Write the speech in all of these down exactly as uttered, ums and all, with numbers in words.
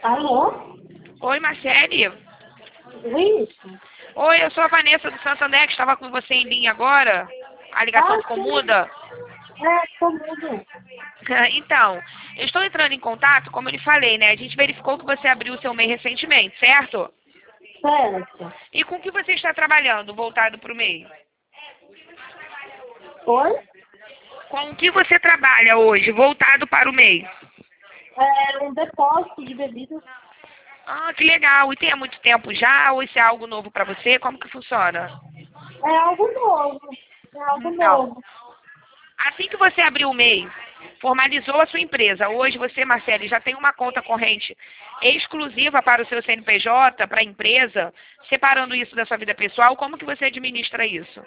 Alô? Oi, Marcele. Isso? Oi, eu sou a Vanessa do Santander, que estava com você em linha agora. A ligação Ah, ficou sim. muda. É, comigo. Então, eu estou entrando em contato, como eu lhe falei, né? A gente verificou que você abriu o seu MEI recentemente, certo? Certo. E com que você está trabalhando voltado para o MEI? Oi? Com o que você trabalha hoje voltado para o MEI? É um depósito de bebidas. Ah, que legal. E tem há muito tempo já? Ou isso é algo novo para você? Como que funciona? É algo novo. É algo Então, novo. assim que você abriu o MEI, formalizou a sua empresa. Hoje você, Marcele, já tem uma conta corrente exclusiva para o seu C N P J, para a empresa, separando isso da sua vida pessoal. Como que você administra isso?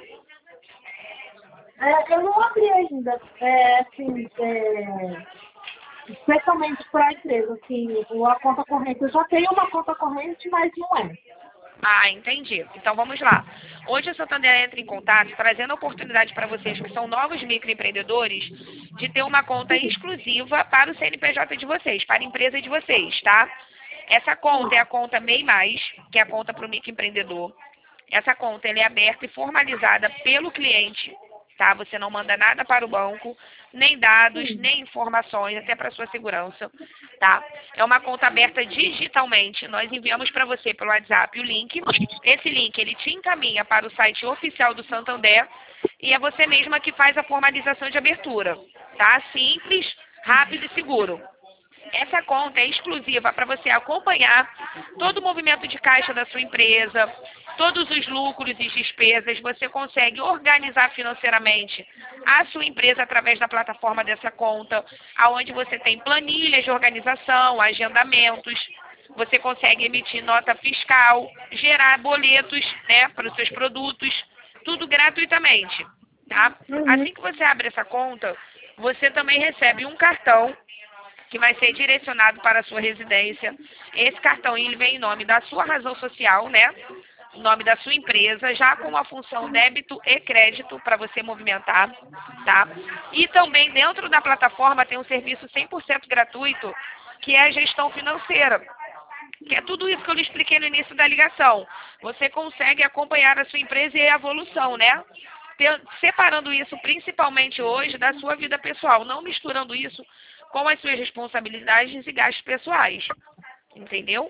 É, eu não abri ainda. É, assim, é, especialmente para a empresa. Assim, a conta corrente. Eu já tenho uma conta corrente, mas não é. Ah, entendi. Então vamos lá. Hoje a Santander entra em contato trazendo a oportunidade para vocês que são novos microempreendedores de ter uma conta Sim. exclusiva para o C N P J de vocês, para a empresa de vocês, tá? Essa conta é a Sim. conta MEI Mais, que é a conta para o microempreendedor. Essa conta ela é aberta e formalizada pelo cliente, tá? Você não manda nada para o banco, nem dados, Sim. nem informações, até para sua segurança, tá? É uma conta aberta digitalmente. Nós enviamos para você pelo WhatsApp o link. Esse link ele te encaminha para o site oficial do Santander e é você mesma que faz a formalização de abertura, tá? Simples, rápido e seguro. Essa conta é exclusiva para você acompanhar todo o movimento de caixa da sua empresa, todos os lucros e despesas. Você consegue organizar financeiramente a sua empresa através da plataforma dessa conta, aonde você tem planilhas de organização, agendamentos. Você consegue emitir nota fiscal, gerar boletos, né, para os seus produtos, tudo gratuitamente, tá? Uhum. Assim que você abre essa conta, você também recebe um cartão que vai ser direcionado para a sua residência. Esse cartão ele vem em nome da sua razão social, né? Em nome da sua empresa, já com a função débito e crédito para você movimentar, tá? E também dentro da plataforma tem um serviço cem por cento gratuito, que é a gestão financeira. Que é tudo isso que eu lhe expliquei no início da ligação. Você consegue acompanhar a sua empresa e a evolução, né? Te- Separando isso principalmente hoje da sua vida pessoal, não misturando isso com as suas responsabilidades e gastos pessoais. Entendeu?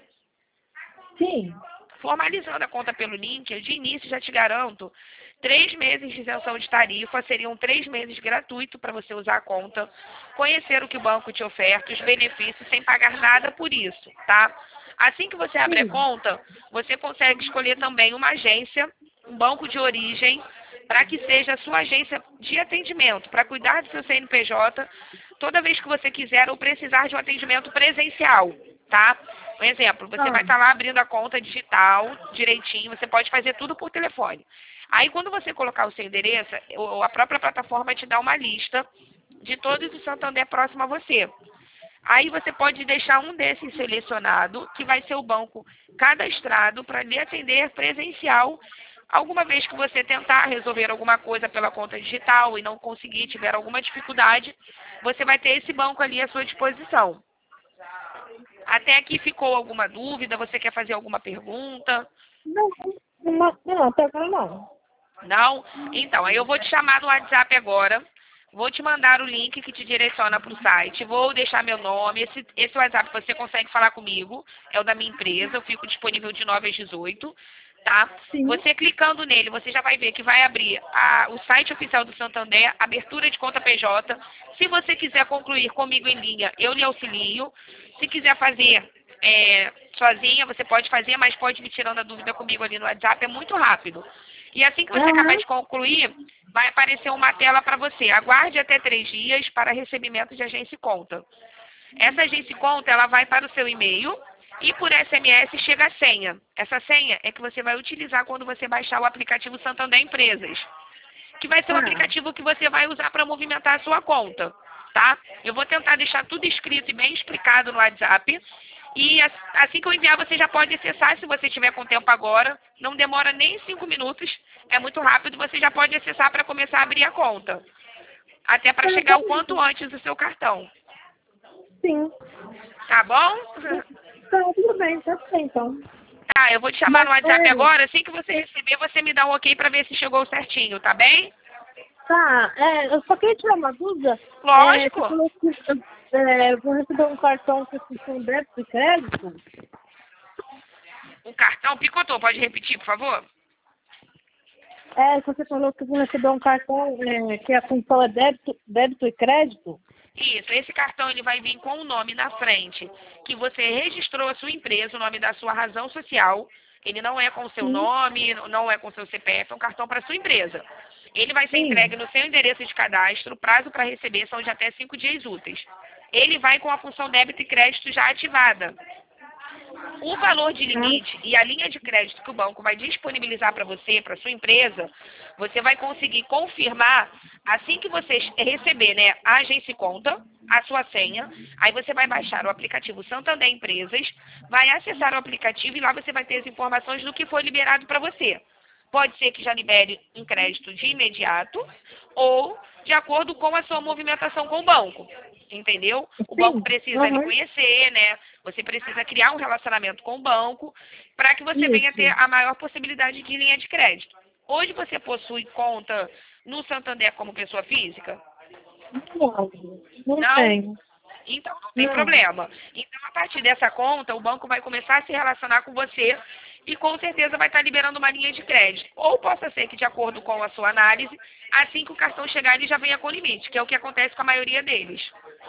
Sim. Formalizando a conta pelo link, eu de início já te garanto, três meses de isenção de tarifa, seriam três meses gratuito para você usar a conta, conhecer o que o banco te oferta, os benefícios, sem pagar nada por isso, tá? Assim que você abre a Sim. conta, você consegue escolher também uma agência, um banco de origem, para que seja a sua agência de atendimento, para cuidar do seu C N P J, toda vez que você quiser ou precisar de um atendimento presencial, tá? Um exemplo, você vai Ah, estar lá abrindo a conta digital direitinho, você pode fazer tudo por telefone. Aí quando você colocar o seu endereço, o- a própria plataforma te dá uma lista de todos os Santander próximo a você. Aí você pode deixar um desses selecionado, que vai ser o banco cadastrado para lhe atender presencial. Alguma vez que você tentar resolver alguma coisa pela conta digital e não conseguir, tiver alguma dificuldade, você vai ter esse banco ali à sua disposição. Até aqui ficou alguma dúvida? Você quer fazer alguma pergunta? não, não, não, até agora não. Não? Então, aí eu vou te chamar no WhatsApp agora. Vou te mandar o link que te direciona para o site. Vou deixar meu nome. Esse, esse WhatsApp você consegue falar comigo. É o da minha empresa. Eu fico disponível de nove às dezoito. Tá? Sim. Você clicando nele, você já vai ver que vai abrir a- o site oficial do Santander, abertura de conta P J. Se você quiser concluir comigo em linha, eu lhe auxilio. Se quiser fazer é, sozinha, você pode fazer, mas pode me tirando a dúvida comigo ali no WhatsApp. É muito rápido. E assim que você acabar Aham. de concluir, vai aparecer uma tela para você. Aguarde até três dias para recebimento de agência e conta. Essa agência e conta, ela vai para o seu e-mail e por S M S chega a senha. Essa senha é que você vai utilizar quando você baixar o aplicativo Santander Empresas, que vai ser o Tá. aplicativo que você vai usar para movimentar a sua conta, tá? Eu vou tentar deixar tudo escrito e bem explicado no WhatsApp. E as- assim que eu enviar, você já pode acessar, se você tiver com tempo agora. Não demora nem cinco minutos, é muito rápido, você já pode acessar para começar a abrir a conta. Até para Tá, chegar tá o quanto bom. antes o seu cartão. Sim. Tá bom? Tá, tudo bem, tá bem, então. Tá, eu vou te chamar no Mas, WhatsApp é, agora. Assim que você receber, você me dá um ok pra ver se chegou certinho, tá bem? Tá, é, eu só queria tirar uma dúvida. É, Lógico. você falou que é, eu vou receber um cartão com função débito e crédito. O cartão picotou. Pode repetir, por favor? É, você falou que eu vou receber um cartão é, que a função é débito, débito e crédito. Isso, esse cartão ele vai vir com o nome na frente, que você registrou a sua empresa, o nome da sua razão social. Ele não é com o seu Sim, nome, não é com o seu C P F, é um cartão para sua empresa. Ele vai ser sim. entregue no seu endereço de cadastro, o prazo para receber são de até cinco dias úteis. Ele vai com a função débito e crédito já ativada. O valor de limite e a linha de crédito que o banco vai disponibilizar para você, para sua empresa, você vai conseguir confirmar assim que você receber, né, a agência conta, a sua senha, aí você vai baixar o aplicativo Santander Empresas, vai acessar o aplicativo e lá você vai ter as informações do que foi liberado para você. Pode ser que já libere um crédito de imediato ou de acordo com a sua movimentação com o banco. Entendeu? O banco Sim. precisa lhe Uhum. conhecer, né? Você precisa criar um relacionamento com o banco para que você venha ter Isso. a maior possibilidade de linha de crédito. Hoje você possui conta no Santander como pessoa física? Não, não Não? tenho. Então, não tem Não. problema. Então, a partir dessa conta, o banco vai começar a se relacionar com você e com certeza vai estar liberando uma linha de crédito. Ou possa ser que, de acordo com a sua análise, assim que o cartão chegar, ele já venha com limite, que é o que acontece com a maioria deles.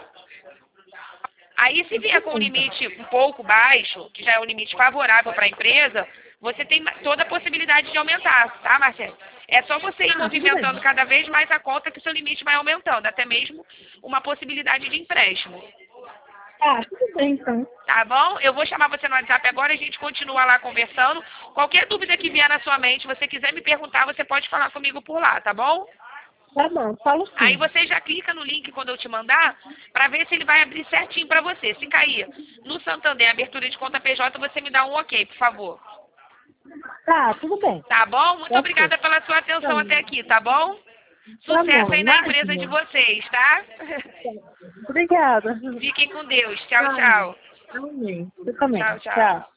Aí, se vier com um limite um pouco baixo, que já é um limite favorável para a empresa, você tem toda a possibilidade de aumentar, tá, Marcelo? É só você ir Ah, tudo bem. movimentando cada vez mais a conta que o seu limite vai aumentando, até mesmo uma possibilidade de empréstimo. Ah, tudo bem, então. Tá bom? Eu vou chamar você no WhatsApp agora, a gente continua lá conversando. Qualquer dúvida que vier na sua mente, se você quiser me perguntar, você pode falar comigo por lá, tá bom? Tá bom, falo Aí sim. você já clica no link quando eu te mandar, para ver se ele vai abrir certinho para você. Se cair no Santander, abertura de conta P J, você me dá um ok, por favor. Tá, tudo bem. Tá bom? Muito Tá obrigada pela sua atenção bom. até aqui, tá bom? Tá Sucesso bom, aí na empresa de imagina. vocês, tá? Obrigada. Fiquem com Deus. Tchau, Amém. tchau. Amém. Você também. Tchau, tchau. Tchau.